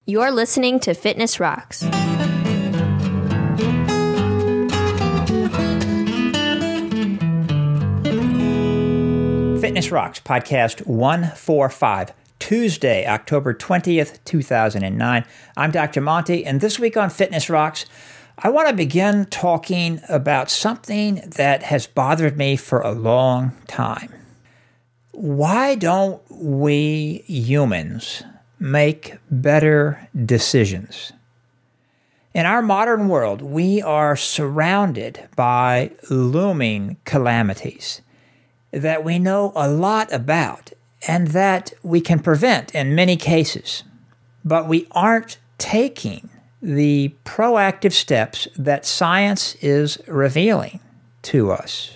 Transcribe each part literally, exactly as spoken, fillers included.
You're listening to Fitness Rocks. Fitness Rocks, podcast one forty-five, Tuesday, October twentieth, two thousand nine. I'm Doctor Monty, and this week on Fitness Rocks, I want to begin talking about something that has bothered me for a long time. Why don't we humans make better decisions? In our modern world, we are surrounded by looming calamities that we know a lot about and that we can prevent in many cases. But we aren't taking the proactive steps that science is revealing to us.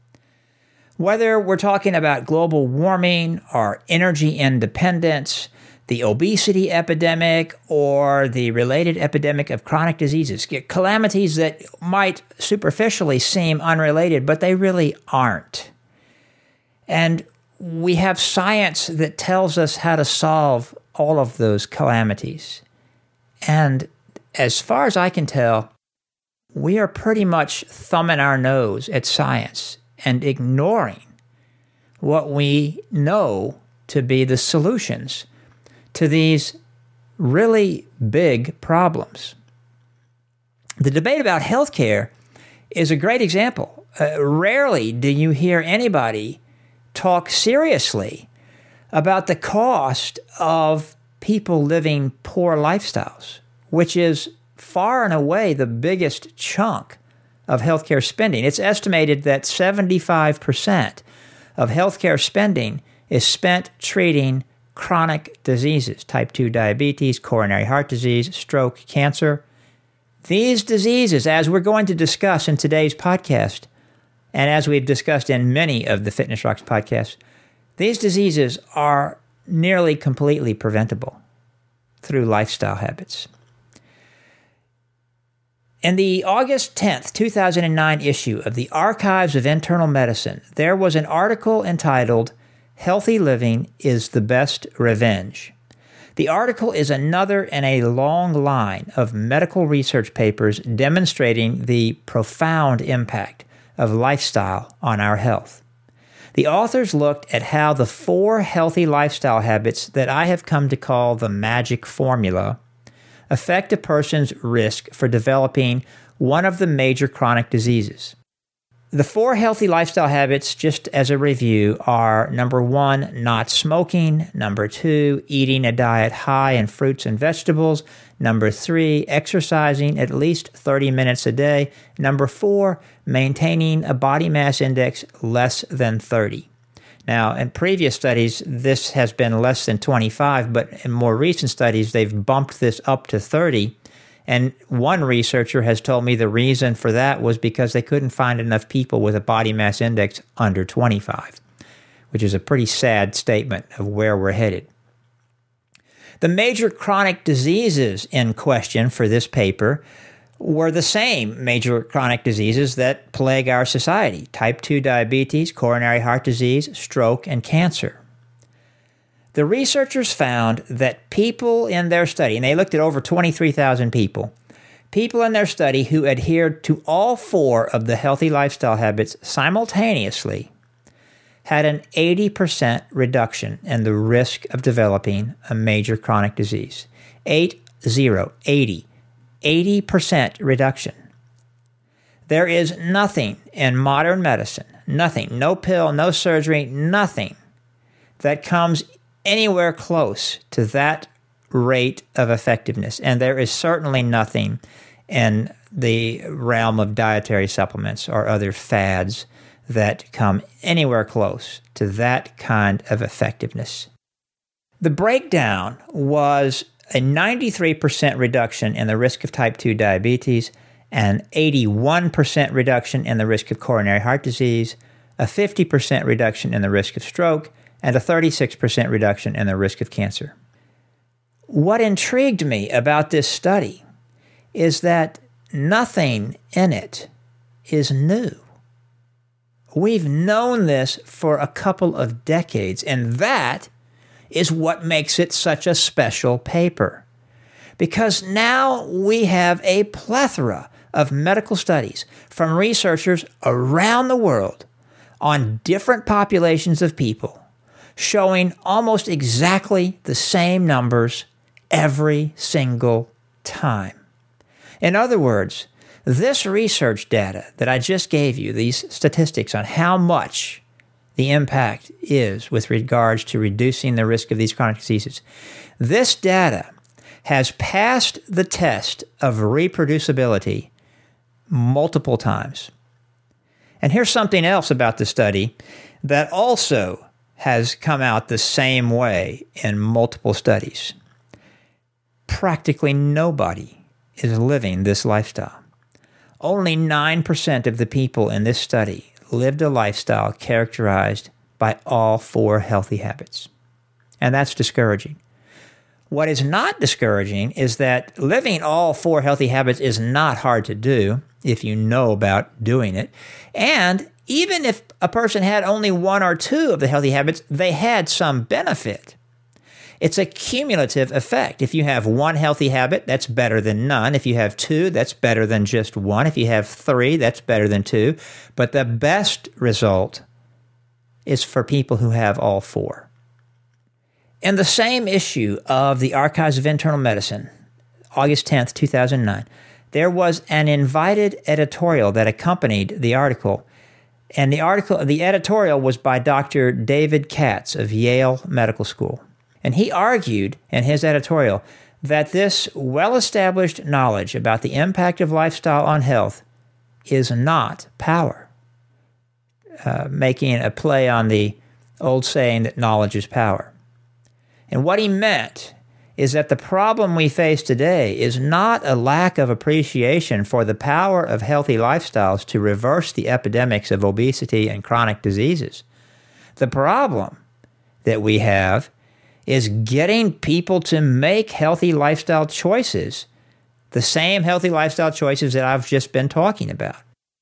Whether we're talking about global warming or energy independence, the obesity epidemic, or the related epidemic of chronic diseases, calamities that might superficially seem unrelated, but they really aren't. And we have science that tells us how to solve all of those calamities. And as far as I can tell, we are pretty much thumbing our nose at science and ignoring what we know to be the solutions to these really big problems. The debate about healthcare is a great example. Uh, rarely do you hear anybody talk seriously about the cost of people living poor lifestyles, which is far and away the biggest chunk of healthcare spending. It's estimated that seventy-five percent of healthcare spending is spent treating chronic diseases, type two diabetes, coronary heart disease, stroke, cancer. These diseases, as we're going to discuss in today's podcast, and as we've discussed in many of the Fitness Rocks podcasts, these diseases are nearly completely preventable through lifestyle habits. In the August tenth, two thousand nine issue of the Archives of Internal Medicine, there was an article entitled, "Healthy Living is the Best Revenge." The article is another in a long line of medical research papers demonstrating the profound impact of lifestyle on our health. The authors looked at how the four healthy lifestyle habits that I have come to call the magic formula affect a person's risk for developing one of the major chronic diseases. The four healthy lifestyle habits, just as a review, are number one, not smoking; number two, eating a diet high in fruits and vegetables; number three, exercising at least thirty minutes a day; number four, maintaining a body mass index less than thirty. Now, in previous studies, this has been less than twenty-five, but in more recent studies, they've bumped this up to thirty. And one researcher has told me the reason for that was because they couldn't find enough people with a body mass index under twenty-five, which is a pretty sad statement of where we're headed. The major chronic diseases in question for this paper were the same major chronic diseases that plague our society: type two diabetes, coronary heart disease, stroke, and cancer. The researchers found that people in their study, and they looked at over twenty-three thousand people, people in their study who adhered to all four of the healthy lifestyle habits simultaneously had an eighty percent reduction in the risk of developing a major chronic disease. Eight, zero, eighty. eighty percent reduction. There is nothing in modern medicine, nothing, no pill, no surgery, nothing that comes anywhere close to that rate of effectiveness. And there is certainly nothing in the realm of dietary supplements or other fads that come anywhere close to that kind of effectiveness. The breakdown was a ninety-three percent reduction in the risk of type two diabetes, an eighty-one percent reduction in the risk of coronary heart disease, a fifty percent reduction in the risk of stroke, and a thirty-six percent reduction in the risk of cancer. What intrigued me about this study is that nothing in it is new. We've known this for a couple of decades, and that is what makes it such a special paper. because now we have a plethora of medical studies from researchers around the world on different populations of people showing almost exactly the same numbers every single time. In other words, this research data that I just gave you, these statistics on how much the impact is with regards to reducing the risk of these chronic diseases, this data has passed the test of reproducibility multiple times. And here's something else about the study that also has come out the same way in multiple studies. Practically nobody is living this lifestyle. Only nine percent of the people in this study lived a lifestyle characterized by all four healthy habits. And that's discouraging. What is not discouraging is that living all four healthy habits is not hard to do if you know about doing it. And even if a person had only one or two of the healthy habits, they had some benefit. It's a cumulative effect. If you have one healthy habit, that's better than none. If you have two, that's better than just one. If you have three, that's better than two. But the best result is for people who have all four. In the same issue of the Archives of Internal Medicine, August tenth, two thousand nine, there was an invited editorial that accompanied the article. And the article, the editorial was by Doctor David Katz of Yale Medical School. And he argued in his editorial that this well-established knowledge about the impact of lifestyle on health is not power, uh, making a play on the old saying that knowledge is power. And what he meant is that the problem we face today is not a lack of appreciation for the power of healthy lifestyles to reverse the epidemics of obesity and chronic diseases. The problem that we have is getting people to make healthy lifestyle choices, the same healthy lifestyle choices that I've just been talking about.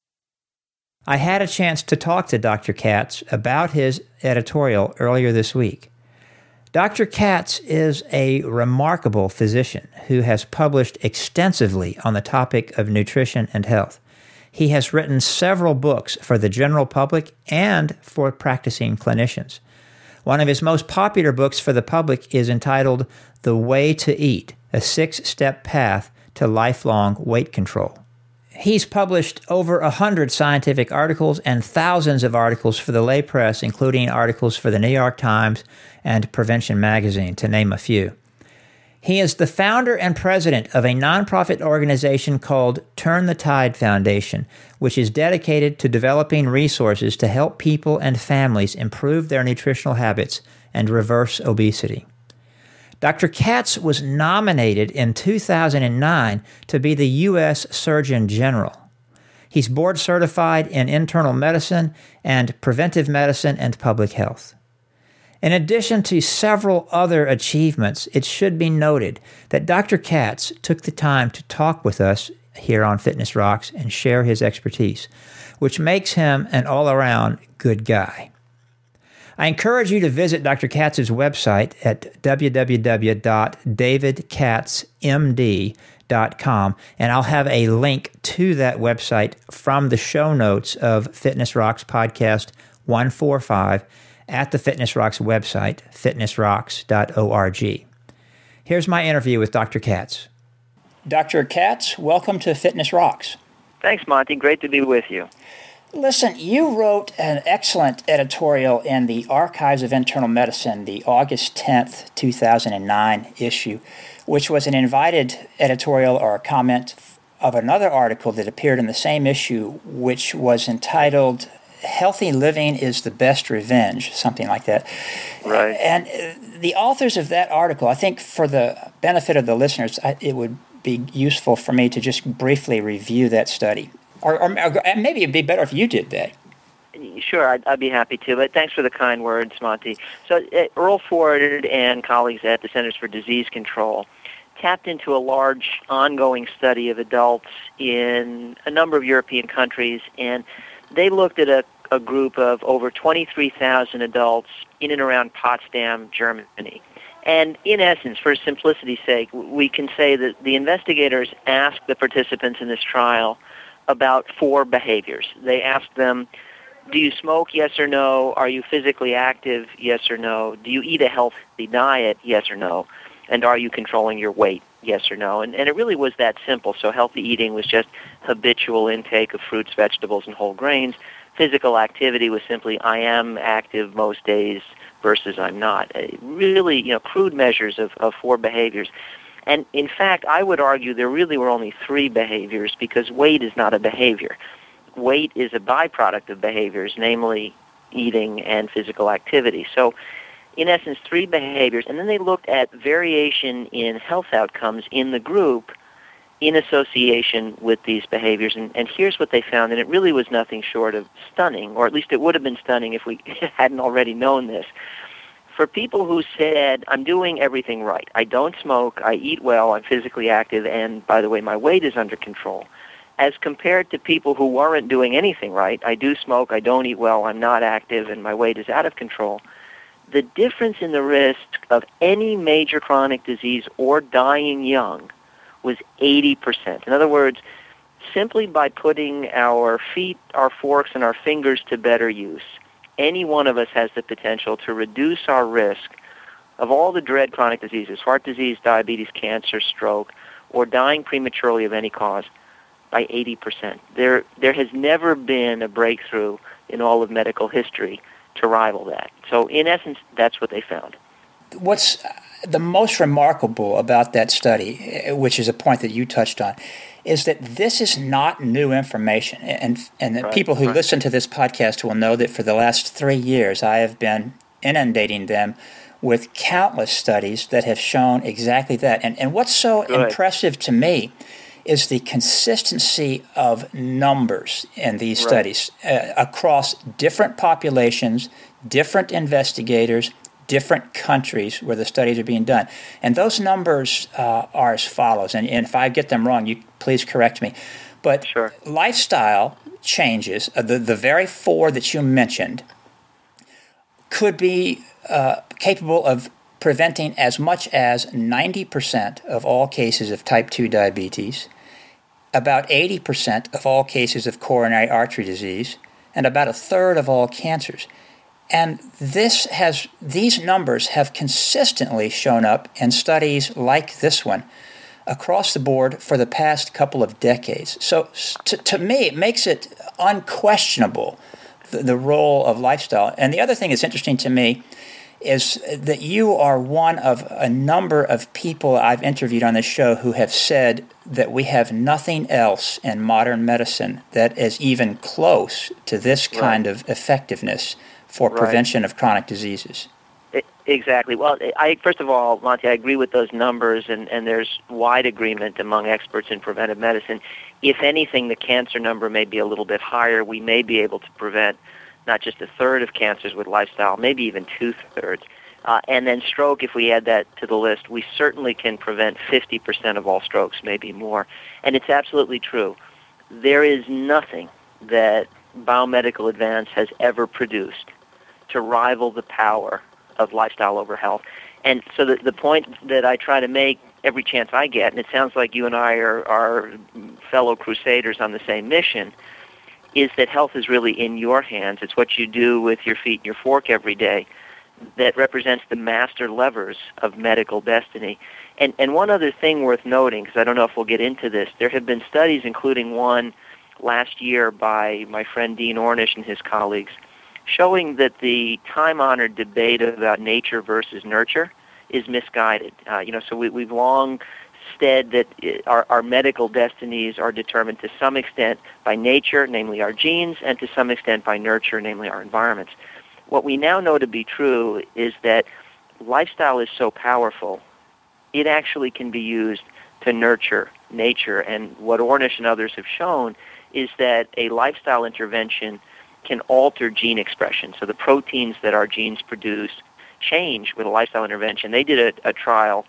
I had a chance to talk to Doctor Katz about his editorial earlier this week. Doctor Katz is a remarkable physician who has published extensively on the topic of nutrition and health. He has written several books for the general public and for practicing clinicians. One of his most popular books for the public is entitled The Way to Eat, a six-step path to lifelong weight control. He's published over a hundred scientific articles and thousands of articles for the lay press, including articles for the New York Times and Prevention Magazine, to name a few. He is the founder and president of a nonprofit organization called Turn the Tide Foundation, which is dedicated to developing resources to help people and families improve their nutritional habits and reverse obesity. Doctor Katz was nominated in two thousand nine to be the U S Surgeon General. He's board certified in internal medicine and preventive medicine and public health. In addition to several other achievements, it should be noted that Doctor Katz took the time to talk with us here on Fitness Rocks and share his expertise, which makes him an all-around good guy. I encourage you to visit Doctor Katz's website at w w w dot david katz m d dot com, and I'll have a link to that website from the show notes of Fitness Rocks Podcast one forty-five at the Fitness Rocks website, fitness rocks dot org. Here's my interview with Doctor Katz. Doctor Katz, welcome to Fitness Rocks. Thanks, Monty. Great to be with you. Listen, you wrote an excellent editorial in the Archives of Internal Medicine, the August tenth, two thousand nine issue, which was an invited editorial or a comment of another article that appeared in the same issue, which was entitled Healthy Living is the Best Revenge, something like that. Right. And the authors of that article, I think for the benefit of the listeners, it would be useful for me to just briefly review that study. Or, or, or maybe it'd be better if you did that. Sure, I'd, I'd be happy to, but thanks for the kind words, Monty. So uh, Earl Ford and colleagues at the Centers for Disease Control tapped into a large ongoing study of adults in a number of European countries, and they looked at a, a group of over twenty-three thousand adults in and around Potsdam, Germany. And in essence, for simplicity's sake, we can say that the investigators asked the participants in this trial about four behaviors. They asked them, do you smoke, yes or no? Are you physically active, yes or no? Do you eat a healthy diet, yes or no? And are you controlling your weight, yes or no? And, and it really was that simple. So healthy eating was just habitual intake of fruits, vegetables, and whole grains. Physical activity was simply, I am active most days versus I'm not. Uh, really, you know, crude measures of, of four behaviors. And in fact, I would argue there really were only three behaviors because weight is not a behavior. Weight is a byproduct of behaviors, namely eating and physical activity. So in essence, three behaviors. And then they looked at variation in health outcomes in the group in association with these behaviors. And, and here's what they found, and it really was nothing short of stunning, or at least it would have been stunning if we hadn't already known this. For people who said, I'm doing everything right, I don't smoke, I eat well, I'm physically active, and by the way, my weight is under control, as compared to people who weren't doing anything right, I do smoke, I don't eat well, I'm not active, and my weight is out of control, the difference in the risk of any major chronic disease or dying young was eighty percent. In other words, simply by putting our feet, our forks, and our fingers to better use, any one of us has the potential to reduce our risk of all the dread chronic diseases, heart disease, diabetes, cancer, stroke, or dying prematurely of any cause, by eighty percent. There, there has never been a breakthrough in all of medical history to rival that. So in essence, that's what they found. What's the most remarkable about that study, which is a point that you touched on, is that this is not new information. And and right, people who right. listen to this podcast will know that for the last three years I have been inundating them with countless studies that have shown exactly that. And, and what's so Good. impressive to me is the consistency of numbers in these right. studies uh, across different populations, different investigators, different countries where the studies are being done. And those numbers uh, are as follows, and, and if I get them wrong, you please correct me. But sure. lifestyle changes, uh, the, the very four that you mentioned, could be uh, capable of preventing as much as ninety percent of all cases of type two diabetes, about eighty percent of all cases of coronary artery disease, and about a third of all cancers. And this has these numbers have consistently shown up in studies like this one across the board for the past couple of decades. So to, to me, it makes it unquestionable, the, the role of lifestyle. And the other thing that's interesting to me is that you are one of a number of people I've interviewed on this show who have said that we have nothing else in modern medicine that is even close to this kind right. of effectiveness for right. prevention of chronic diseases. Exactly. Well, I first of all, Monty, I agree with those numbers, and, and there's wide agreement among experts in preventive medicine. If anything, the cancer number may be a little bit higher. We may be able to prevent not just a third of cancers with lifestyle, maybe even two-thirds. Uh, and then stroke, if we add that to the list, we certainly can prevent fifty percent of all strokes, maybe more. And it's absolutely true. There is nothing that biomedical advance has ever produced to rival the power of lifestyle over health. And so the, the point that I try to make every chance I get, and it sounds like you and I are, are fellow crusaders on the same mission, is that health is really in your hands. It's what you do with your feet and your fork every day that represents the master levers of medical destiny. And, and one other thing worth noting, because I don't know if we'll get into this, there have been studies, including one last year by my friend Dean Ornish and his colleagues, showing that the time-honored debate about nature versus nurture is misguided. Uh, you know, so we, we've long said that our, our medical destinies are determined to some extent by nature, namely our genes, and to some extent by nurture, namely our environments. What we now know to be true is that lifestyle is so powerful, it actually can be used to nurture nature. And what Ornish and others have shown is that a lifestyle intervention can alter gene expression. So the proteins that our genes produce change with a lifestyle intervention. They did a, a trial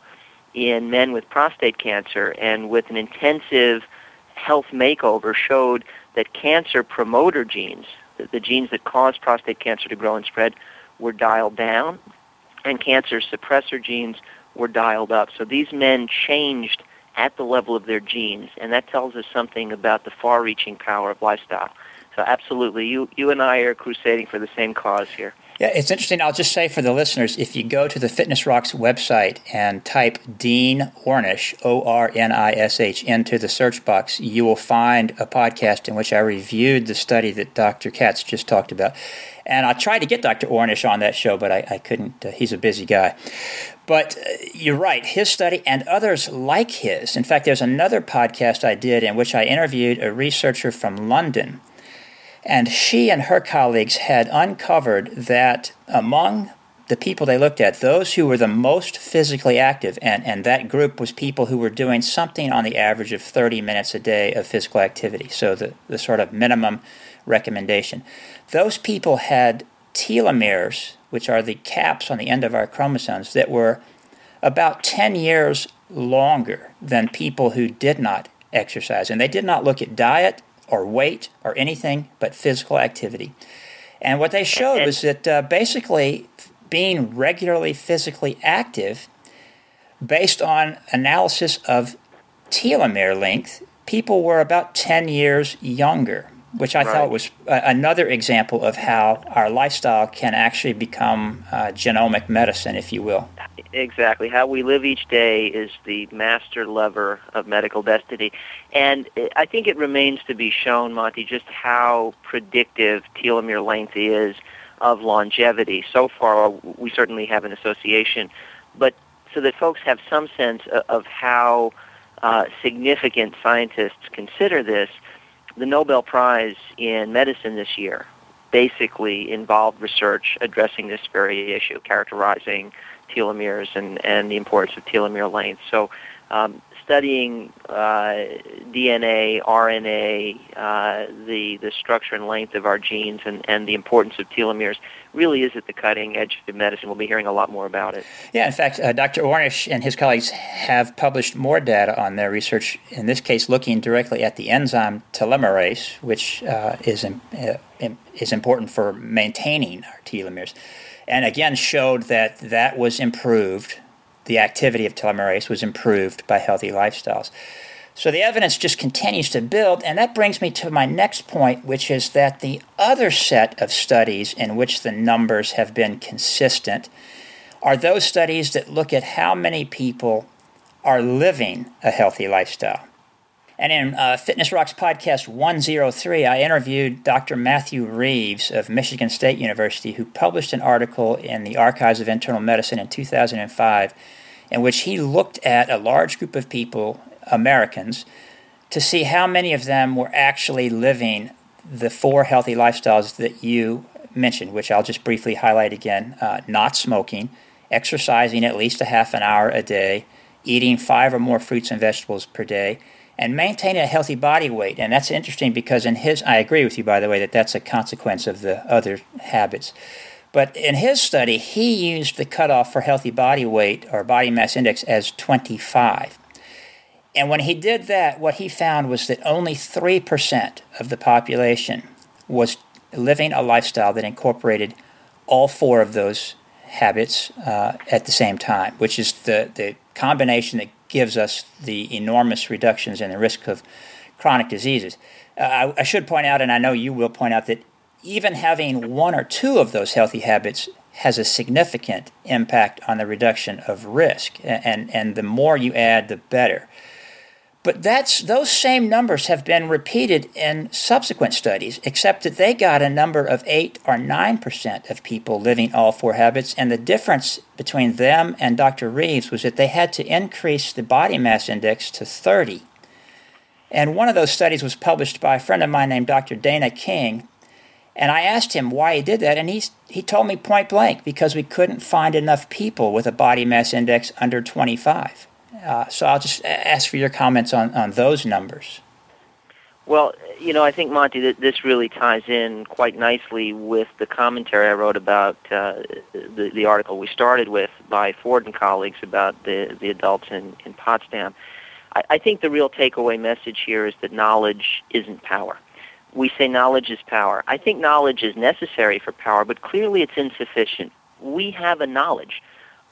in men with prostate cancer, and with an intensive health makeover showed that cancer promoter genes, the, the genes that cause prostate cancer to grow and spread, were dialed down, and cancer suppressor genes were dialed up. So these men changed at the level of their genes, and that tells us something about the far-reaching power of lifestyle. So absolutely, you, you and I are crusading for the same cause here. Yeah, it's interesting. I'll just say for the listeners, if you go to the Fitness Rocks website and type Dean Ornish, O R N I S H, into the search box, you will find a podcast in which I reviewed the study that Doctor Katz just talked about. And I tried to get Doctor Ornish on that show, but I, I couldn't. Uh, he's a busy guy. But uh, you're right, his study and others like his. In fact, there's another podcast I did in which I interviewed a researcher from London. And she and her colleagues had uncovered that among the people they looked at, those who were the most physically active, and, and that group was people who were doing something on the average of thirty minutes a day of physical activity, so the, the sort of minimum recommendation. Those people had telomeres, which are the caps on the end of our chromosomes, that were about ten years longer than people who did not exercise. And they did not look at diet or weight or anything but physical activity. And what they showed was that uh, basically being regularly physically active, based on analysis of telomere length, people were about ten years younger, which I right. thought was uh, another example of how our lifestyle can actually become uh, genomic medicine, if you will. Exactly. How we live each day is the master lever of medical destiny. And I think it remains to be shown, Monty, just how predictive telomere length is of longevity. So far, we certainly have an association. But so that folks have some sense of how uh, significant scientists consider this, the Nobel Prize in Medicine this year basically involved research addressing this very issue, characterizing telomeres and, and the importance of telomere length. So um, studying uh, D N A, R N A, uh, the, the structure and length of our genes and, and the importance of telomeres really is at the cutting edge of medicine. We'll be hearing a lot more about it. Yeah, in fact, uh, Doctor Ornish and his colleagues have published more data on their research, in this case looking directly at the enzyme telomerase, which uh, is, uh, is important for maintaining our telomeres. And again showed that that was improved, the activity of telomerase was improved by healthy lifestyles. So the evidence just continues to build, and that brings me to my next point, which is that the other set of studies in which the numbers have been consistent are those studies that look at how many people are living a healthy lifestyle. And in uh, Fitness Rocks podcast one oh three, I interviewed Doctor Matthew Reeves of Michigan State University, who published an article in the Archives of Internal Medicine in two thousand five, in which he looked at a large group of people, Americans, to see how many of them were actually living the four healthy lifestyles that you mentioned, which I'll just briefly highlight again. Uh, not smoking, exercising at least a half an hour a day, eating five or more fruits and vegetables per day, and maintaining a healthy body weight. And that's interesting because in his, I agree with you, by the way, that that's a consequence of the other habits. But in his study, he used the cutoff for healthy body weight or body mass index as twenty-five. And when he did that, what he found was that only three percent of the population was living a lifestyle that incorporated all four of those habits uh, at the same time, which is the, the combination that gives us the enormous reductions in the risk of chronic diseases. Uh, I, I should point out, and I know you will point out, that even having one or two of those healthy habits has a significant impact on the reduction of risk, and, and the more you add, the better. But that's those same numbers have been repeated in subsequent studies, except that they got a number of eight or nine percent of people living all four habits, and the difference between them and Doctor Reeves was that they had to increase the body mass index to thirty. And one of those studies was published by a friend of mine named Doctor Dana King, and I asked him why he did that, and he, he told me point blank, because we couldn't find enough people with a body mass index under twenty-five. Uh, so I'll just ask for your comments on, on those numbers. Well, you know, I think, Monty, that this really ties in quite nicely with the commentary I wrote about uh, the, the article we started with by Ford and colleagues about the, the adults in, in Potsdam. I, I think the real takeaway message here is that knowledge isn't power. We say knowledge is power. I think knowledge is necessary for power, but clearly it's insufficient. We have a knowledge.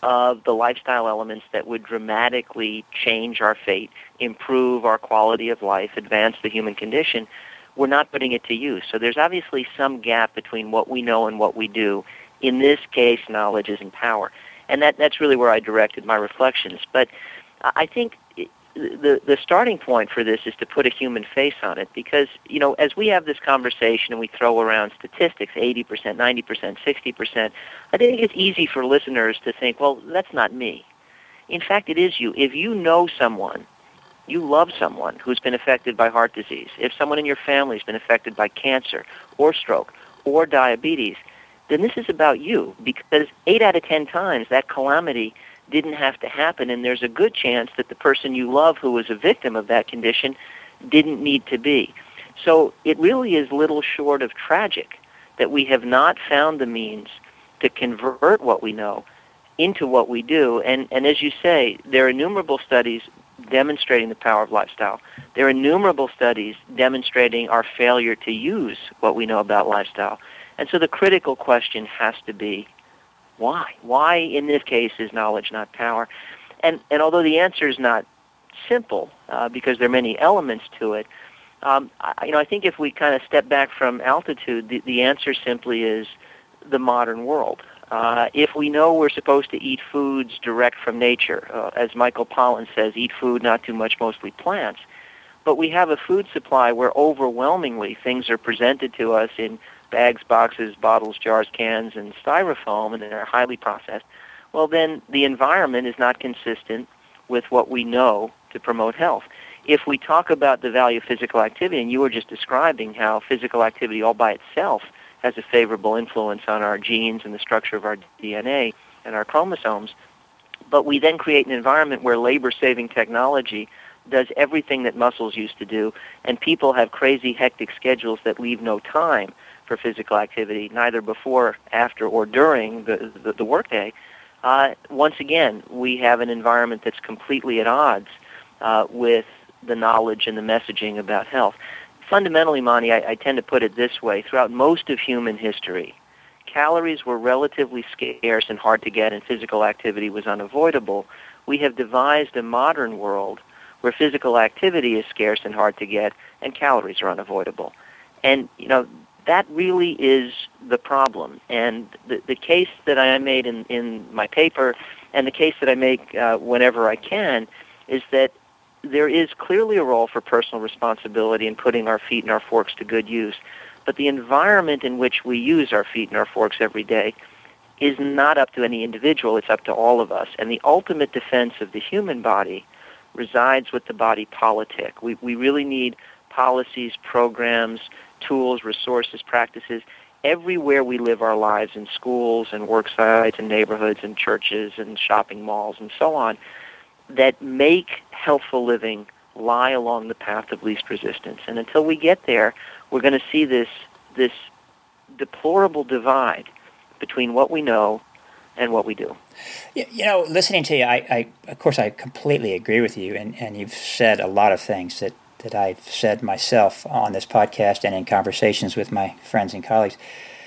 of the lifestyle elements that would dramatically change our fate, improve our quality of life, advance the human condition, we're not putting it to use. So there's obviously some gap between what we know and what we do. In this case, knowledge isn't power. And that, that's really where I directed my reflections. But I think the the starting point for this is to put a human face on it, because, you know, as we have this conversation and we throw around statistics, eighty percent, ninety percent, sixty percent, I think it's easy for listeners to think, well, that's not me. In fact, it is you. If you know someone, you love someone who's been affected by heart disease, if someone in your family has been affected by cancer or stroke or diabetes, then this is about you, because eight out of ten times that calamity didn't have to happen, and there's a good chance that the person you love who was a victim of that condition didn't need to be. So it really is little short of tragic that we have not found the means to convert what we know into what we do. And, and as you say, there are innumerable studies demonstrating the power of lifestyle. There are innumerable studies demonstrating our failure to use what we know about lifestyle. And so the critical question has to be, why? Why, in this case, is knowledge not power? And and although the answer is not simple, uh, because there are many elements to it, um, I, you know, I think if we kind of step back from altitude, the, the answer simply is the modern world. Uh, if we know we're supposed to eat foods direct from nature, uh, as Michael Pollan says, eat food, not too much, mostly plants, but we have a food supply where overwhelmingly things are presented to us in bags, boxes, bottles, jars, cans, and styrofoam, and they're highly processed, well, then the environment is not consistent with what we know to promote health. If we talk about the value of physical activity, and you were just describing how physical activity all by itself has a favorable influence on our genes and the structure of our D N A and our chromosomes, but we then create an environment where labor-saving technology does everything that muscles used to do, and people have crazy, hectic schedules that leave no time for physical activity, neither before, after, or during the, the, the workday, uh, once again, we have an environment that's completely at odds uh, with the knowledge and the messaging about health. Fundamentally, Monty, I, I tend to put it this way. Throughout most of human history, calories were relatively scarce and hard to get, and physical activity was unavoidable. We have devised a modern world where physical activity is scarce and hard to get, and calories are unavoidable. And, you know, that really is the problem. And the, the case that I made in, in my paper, and the case that I make uh, whenever I can, is that there is clearly a role for personal responsibility in putting our feet and our forks to good use. But the environment in which we use our feet and our forks every day is not up to any individual. It's up to all of us. And the ultimate defense of the human body resides with the body politic. We, we really need policies, programs, tools, resources, practices, everywhere we live our lives, in schools and work sites and neighborhoods and churches and shopping malls and so on, that make healthful living lie along the path of least resistance. And until we get there, we're going to see this this deplorable divide between what we know and what we do. You know, listening to you, I, I of course, I completely agree with you, and, and you've said a lot of things that that I've said myself on this podcast and in conversations with my friends and colleagues.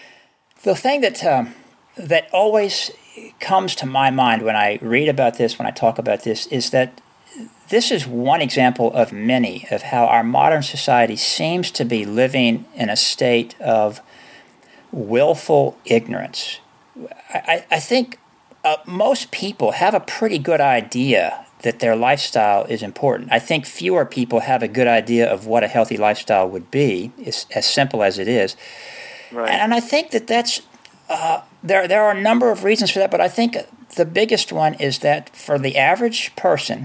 The thing that um, that always comes to my mind when I read about this, when I talk about this, is that this is one example of many of how our modern society seems to be living in a state of willful ignorance. I, I think uh, most people have a pretty good idea that their lifestyle is important. I think fewer people have a good idea of what a healthy lifestyle would be, as, as simple as it is. Right. And I think that that's, uh, there, there are a number of reasons for that, but I think the biggest one is that for the average person,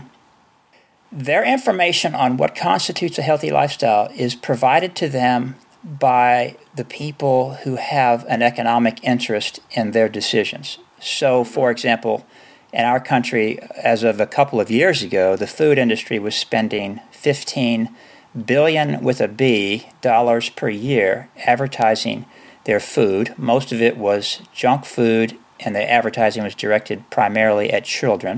their information on what constitutes a healthy lifestyle is provided to them by the people who have an economic interest in their decisions. So, for example, in our country, as of a couple of years ago, the food industry was spending fifteen billion dollars with a B dollars per year advertising their food. Most of it was junk food, and the advertising was directed primarily at children.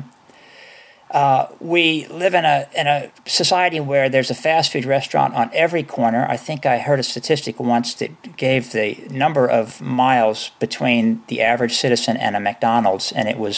Uh, we live in a in a society where there's a fast food restaurant on every corner. I think I heard a statistic once that gave the number of miles between the average citizen and a McDonald's, and it was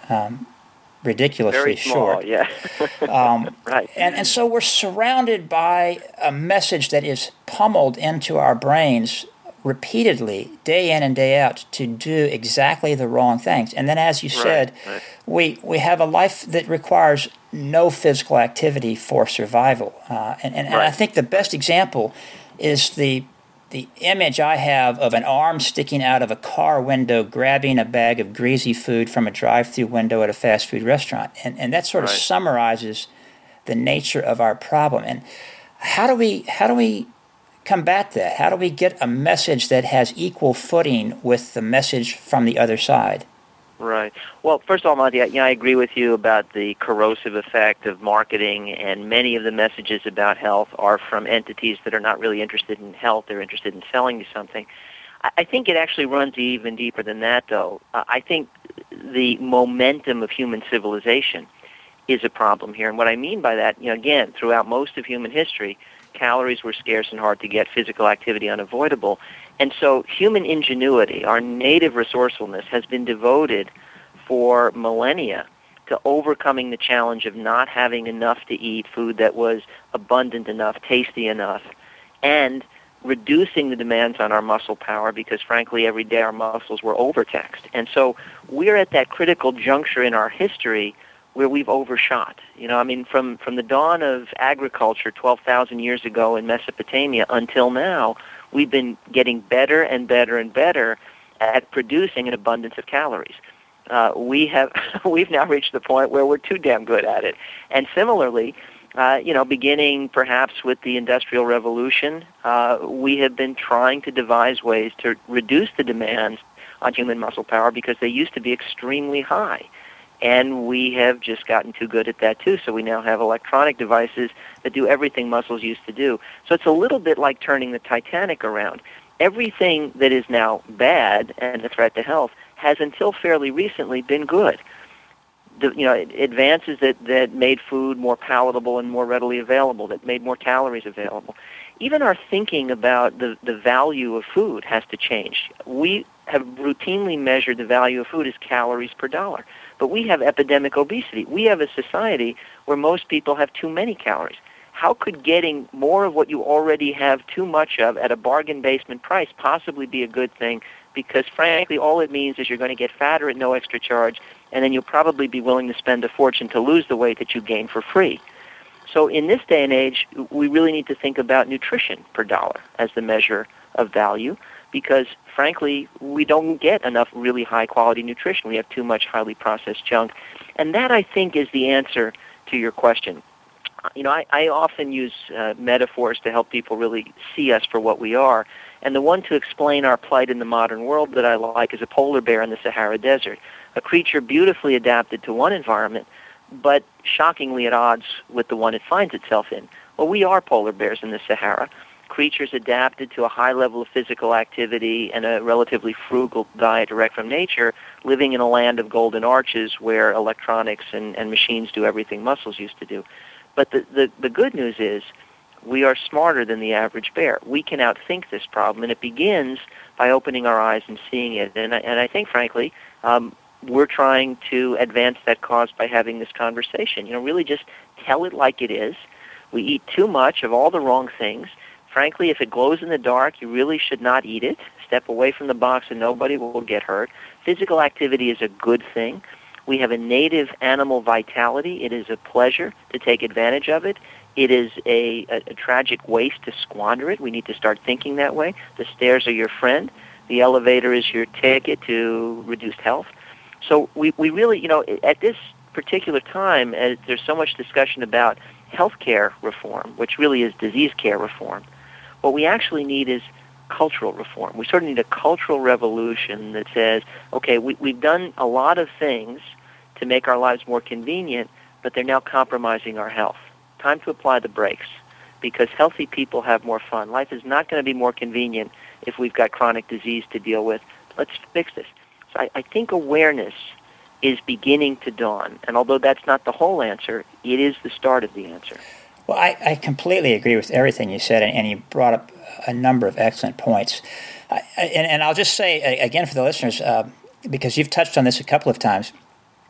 um, ridiculously Very small, short. yeah. um, right. And, and so we're surrounded by a message that is pummeled into our brains repeatedly, day in and day out, to do exactly the wrong things. And then, as you said, right, right. we we have a life that requires no physical activity for survival. Uh, and, and, and Right. I think the best example is the the image I have of an arm sticking out of a car window grabbing a bag of greasy food from a drive-through window at a fast food restaurant. And, and that sort of Right. summarizes the nature of our problem. And how do we how do we combat that? How do we get a message that has equal footing with the message from the other side? Right. Well, first of all, Monty, I, you know, I agree with you about the corrosive effect of marketing, and many of the messages about health are from entities that are not really interested in health. They're interested in selling you something. I, I think it actually runs even deeper than that, though. Uh, I think the momentum of human civilization is a problem here. And what I mean by that, you know, again, throughout most of human history, calories were scarce and hard to get, physical activity unavoidable. And so human ingenuity, our native resourcefulness, has been devoted for millennia to overcoming the challenge of not having enough to eat, food that was abundant enough, tasty enough, and reducing the demands on our muscle power because, frankly, every day our muscles were overtaxed. And so we're at that critical juncture in our history where we've overshot. You know, I mean, from, from the dawn of agriculture twelve thousand years ago in Mesopotamia until now, we've been getting better and better and better at producing an abundance of calories. Uh, we have we've now reached the point where we're too damn good at it. And similarly, uh, you know, beginning perhaps with the Industrial Revolution, uh, we have been trying to devise ways to reduce the demands on human muscle power because they used to be extremely high. And we have just gotten too good at that, too. So we now have electronic devices that do everything muscles used to do. So it's a little bit like turning the Titanic around. Everything that is now bad and a threat to health has until fairly recently been good. The, you know, advances that, that made food more palatable and more readily available, that made more calories available. Even our thinking about the, the value of food has to change. We have routinely measured the value of food as calories per dollar. But we have epidemic obesity. We have a society where most people have too many calories. How could getting more of what you already have too much of at a bargain basement price possibly be a good thing? Because, frankly, all it means is you're going to get fatter at no extra charge, and then you'll probably be willing to spend a fortune to lose the weight that you gain for free. So in this day and age, we really need to think about nutrition per dollar as the measure of value because, frankly, we don't get enough really high-quality nutrition. We have too much highly processed junk. And that, I think, is the answer to your question. You know, I, I often use uh, metaphors to help people really see us for what we are. And the one to explain our plight in the modern world that I like is a polar bear in the Sahara Desert, a creature beautifully adapted to one environment, but shockingly at odds with the one it finds itself in. Well, we are polar bears in the Sahara, creatures adapted to a high level of physical activity and a relatively frugal diet direct from nature, living in a land of golden arches where electronics and, and machines do everything muscles used to do. But the, the, the good news is we are smarter than the average bear. We can outthink this problem, and it begins by opening our eyes and seeing it. And I, and I think, frankly, um, we're trying to advance that cause by having this conversation. You know, really just tell it like it is. We eat too much of all the wrong things. Frankly, if it glows in the dark, you really should not eat it. Step away from the box and nobody will get hurt. Physical activity is a good thing. We have a native animal vitality. It is a pleasure to take advantage of it. It is a, a, a tragic waste to squander it. We need to start thinking that way. The stairs are your friend. The elevator is your ticket to reduced health. So we, we really, you know, at this particular time, as there's so much discussion about healthcare reform, which really is disease care reform, what we actually need is cultural reform. We sort of need a cultural revolution that says, okay, we, we've done a lot of things to make our lives more convenient, but they're now compromising our health. Time to apply the brakes, because healthy people have more fun. Life is not going to be more convenient if we've got chronic disease to deal with. Let's fix this. So I, I think awareness is beginning to dawn, and although that's not the whole answer, it is the start of the answer. Well, I, I completely agree with everything you said, and, and you brought up a number of excellent points. I, and, and I'll just say, again, for the listeners, uh, because you've touched on this a couple of times,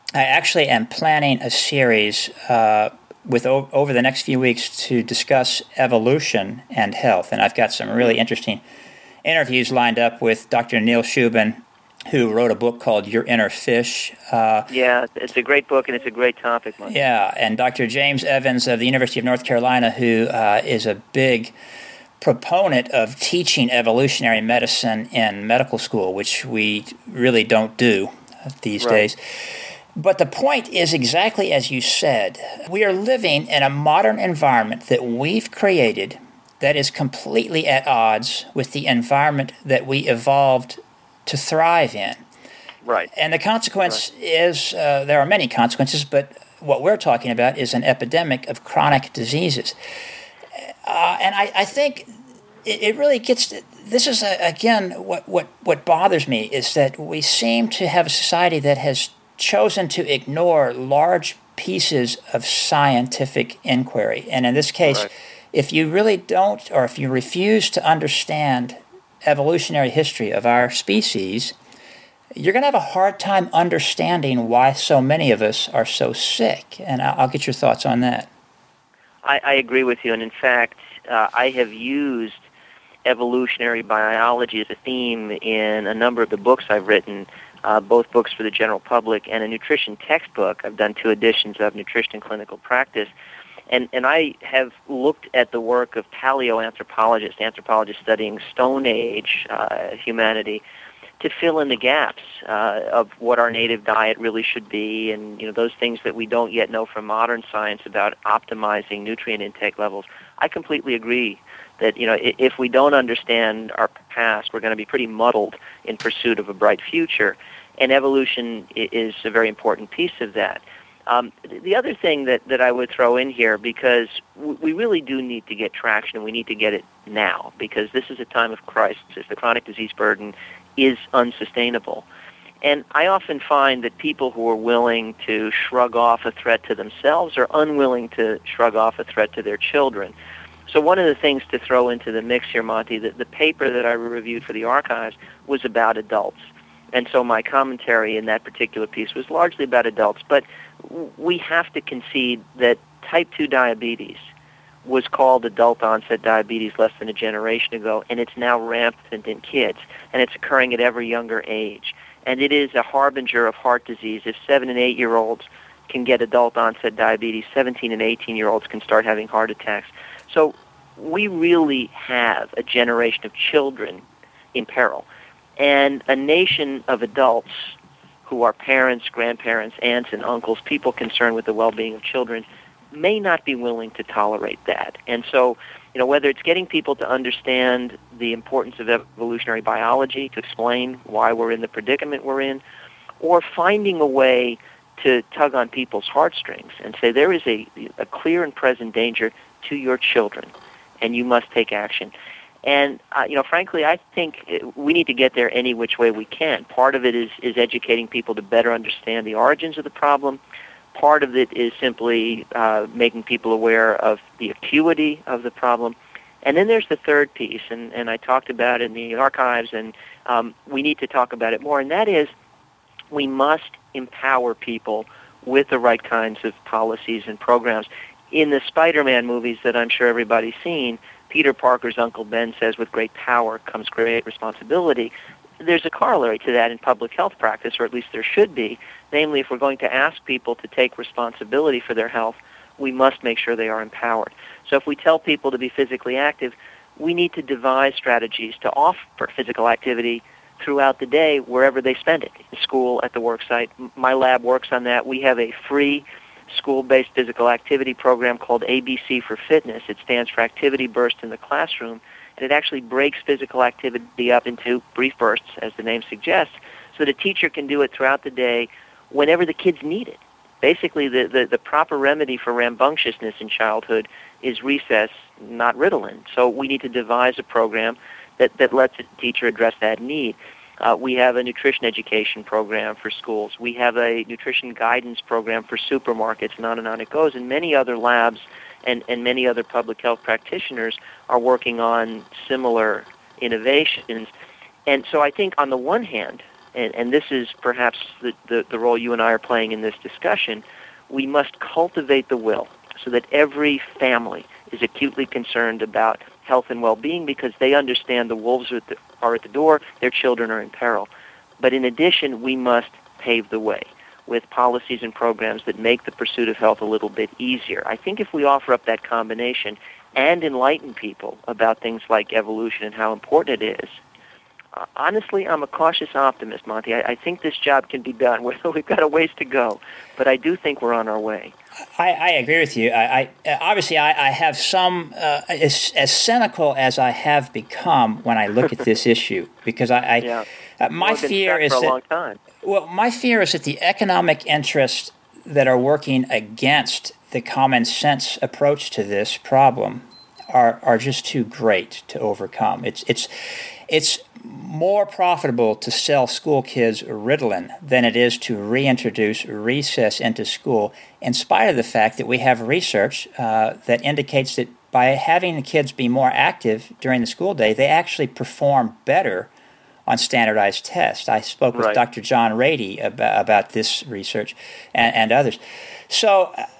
I actually am planning a series uh, with o- over the next few weeks to discuss evolution and health, and I've got some really interesting interviews lined up with Doctor Neil Shubin, who wrote a book called Your Inner Fish. Uh, yeah, it's a great book and it's a great topic, Mike. Yeah, and Doctor James Evans of the University of North Carolina, who uh, is a big proponent of teaching evolutionary medicine in medical school, which we really don't do these right. days. But the point is exactly as you said. We are living in a modern environment that we've created that is completely at odds with the environment that we evolved to thrive in. Right. And the consequence right. is, uh, there are many consequences, but what we're talking about is an epidemic of chronic diseases. Uh, and I, I think it, it really gets, to, this is, a, again, what, what, what bothers me is that we seem to have a society that has chosen to ignore large pieces of scientific inquiry. And in this case, right. if you really don't, or if you refuse to understand evolutionary history of our species, you're going to have a hard time understanding why so many of us are so sick. And I'll, I'll get your thoughts on that. I, I agree with you. And in fact, uh, I have used evolutionary biology as a theme in a number of the books I've written, uh, both books for the general public and a nutrition textbook. I've done two editions of Nutrition and Clinical Practice. And, and I have looked at the work of paleoanthropologists, anthropologists studying Stone Age uh, humanity, to fill in the gaps uh, of what our native diet really should be, and you know those things that we don't yet know from modern science about optimizing nutrient intake levels. I completely agree that you know if we don't understand our past, we're going to be pretty muddled in pursuit of a bright future, and evolution is a very important piece of that. Um, the other thing that, that I would throw in here, because we really do need to get traction, and we need to get it now, because this is a time of crisis. The chronic disease burden is unsustainable. And I often find that people who are willing to shrug off a threat to themselves are unwilling to shrug off a threat to their children. So one of the things to throw into the mix here, Monty, that the paper that I reviewed for the archives was about adults. And so my commentary in that particular piece was largely about adults. But we have to concede that type two diabetes was called adult-onset diabetes less than a generation ago, and it's now rampant in kids, and it's occurring at every younger age. And it is a harbinger of heart disease. If seven- and eight-year-olds can get adult-onset diabetes, seventeen- and eighteen-year-olds can start having heart attacks. So we really have a generation of children in peril. And a nation of adults who are parents, grandparents, aunts, and uncles, people concerned with the well-being of children, may not be willing to tolerate that. And so, you know, whether it's getting people to understand the importance of evolutionary biology, to explain why we're in the predicament we're in, or finding a way to tug on people's heartstrings and say there is a, a clear and present danger to your children, and you must take action. And, uh, you know, frankly, I think we need to get there any which way we can. Part of it is, is educating people to better understand the origins of the problem. Part of it is simply uh, making people aware of the acuity of the problem. And then there's the third piece, and, and I talked about it in the archives, and um, we need to talk about it more, and that is we must empower people with the right kinds of policies and programs. In the Spider-Man movies that I'm sure everybody's seen, Peter Parker's Uncle Ben says, with great power comes great responsibility. There's a corollary to that in public health practice, or at least there should be. Namely, if we're going to ask people to take responsibility for their health, we must make sure they are empowered. So if we tell people to be physically active, we need to devise strategies to offer physical activity throughout the day wherever they spend it, in school, at the work site. My lab works on that. We have a free school-based physical activity program called A B C for Fitness. It stands for Activity Burst in the Classroom, and it actually breaks physical activity up into brief bursts, as the name suggests, so that a teacher can do it throughout the day whenever the kids need it. Basically, the, the, the proper remedy for rambunctiousness in childhood is recess, not Ritalin. So we need to devise a program that, that lets the teacher address that need. Uh, we have a nutrition education program for schools. We have a nutrition guidance program for supermarkets, and on and on it goes. And many other labs and, and many other public health practitioners are working on similar innovations. And so I think on the one hand, and, and this is perhaps the, the, the role you and I are playing in this discussion, we must cultivate the will so that every family is acutely concerned about health and well-being because they understand the wolves are at the, are at the door, their children are in peril. But in addition, we must pave the way with policies and programs that make the pursuit of health a little bit easier. I think if we offer up that combination and enlighten people about things like evolution and how important it is, uh, honestly, I'm a cautious optimist, Monty. I, I think this job can be done. We've got a ways to go, but I do think we're on our way. I, I agree with you. I, I obviously I, I have some uh, as, as cynical as I have become when I look at this issue because I, I yeah. uh, my well, fear is for a that long time. well my fear is that the economic interests that are working against the common sense approach to this problem are are just too great to overcome. It's it's it's more profitable to sell school kids Ritalin than it is to reintroduce recess into school, in spite of the fact that we have research uh, that indicates that by having the kids be more active during the school day, they actually perform better on standardized tests. I spoke with right. Doctor John Rady about, about this research and, and others. So, uh,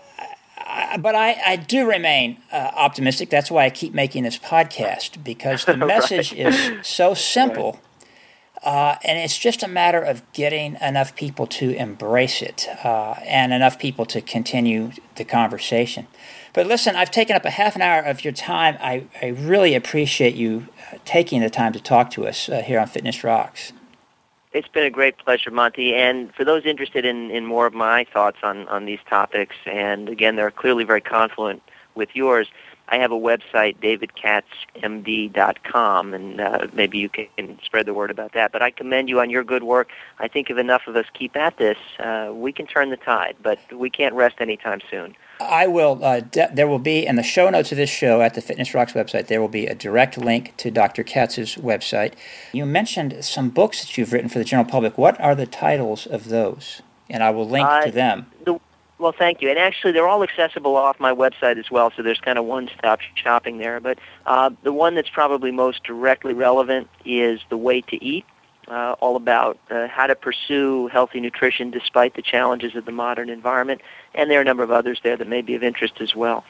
I, but I, I do remain uh, optimistic. That's why I keep making this podcast, because the message right. is so simple, right. uh, and it's just a matter of getting enough people to embrace it uh, and enough people to continue the conversation. But listen, I've taken up a half an hour of your time. I, I really appreciate you uh, taking the time to talk to us uh, here on Fitness Rocks. It's been a great pleasure, Monty. And for those interested in, in more of my thoughts on, on these topics, and again, they're clearly very confluent with yours, I have a website, david katz m d dot com, and uh, maybe you can spread the word about that. But I commend you on your good work. I think if enough of us keep at this, uh, we can turn the tide, but we can't rest anytime soon. I will. Uh, de- there will be in the show notes of this show at the Fitness Rocks website. There will be a direct link to Doctor Katz's website. You mentioned some books that you've written for the general public. What are the titles of those? And I will link uh, to them. The, well, thank you. And actually, they're all accessible off my website as well. So there's kind of one-stop shopping there. But uh, the one that's probably most directly relevant is The Way to Eat. Uh, all about uh, how to pursue healthy nutrition despite the challenges of the modern environment. And there are a number of others there that may be of interest as well.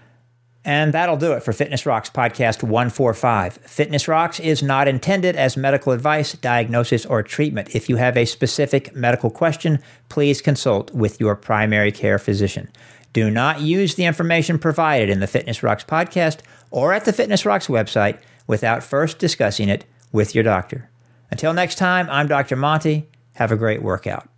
And that'll do it for Fitness Rocks Podcast one forty-five. Fitness Rocks is not intended as medical advice, diagnosis, or treatment. If you have a specific medical question, please consult with your primary care physician. Do not use the information provided in the Fitness Rocks Podcast or at the Fitness Rocks website without first discussing it with your doctor. Until next time, I'm Doctor Monty. Have a great workout.